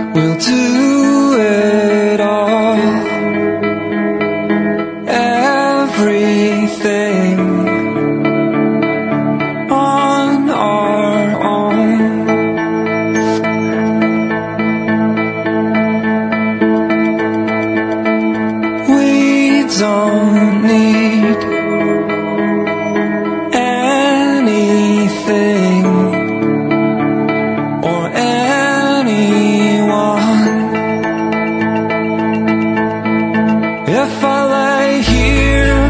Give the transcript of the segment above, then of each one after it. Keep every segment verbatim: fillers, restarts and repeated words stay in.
we'll do it all. Everything on our own. We don't need anything or anyone. If I lay here,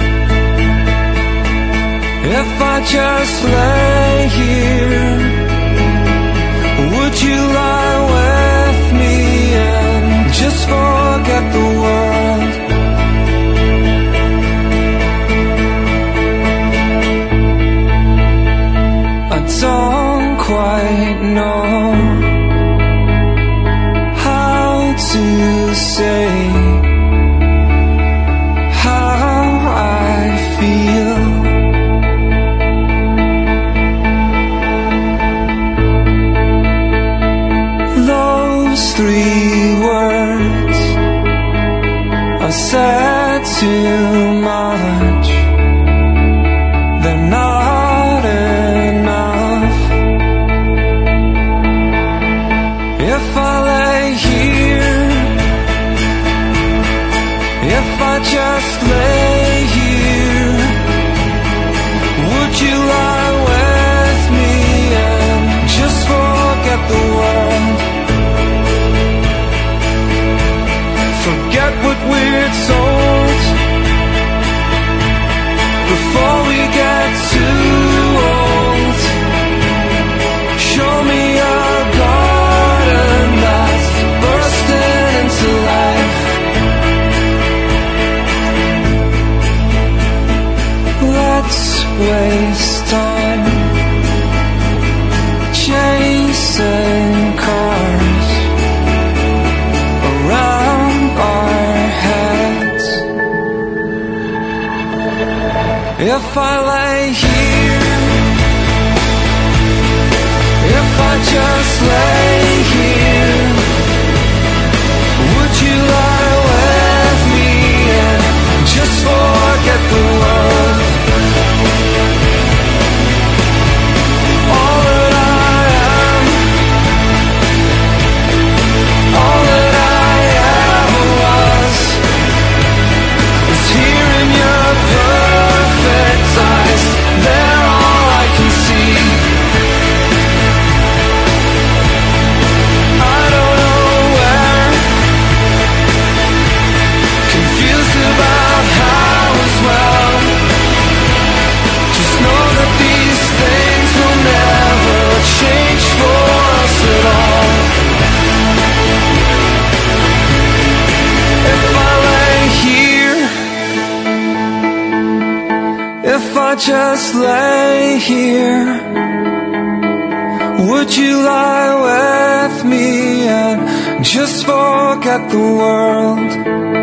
if I just lay here, would you lie with me and just forget the world? I don't quite know how to say how I feel. Those three words I said too much. They're not enough. If I lay here, if I just lay here, would you lie with me and just forget the world? Forget what we're told before we get too old. Show me a garden that's bursting into life. Let's waste time chasing cars around our heads. If I lay here, if I just lay here, would you lie with me and just forget the world? All that I am, all that I ever was, is here in your perfect eyes. They're all I can see. I don't know where, confused about how as well. Just know that these things will never change for us at all. If I lay here, if I just lay here, would you lie with me and just forget the world?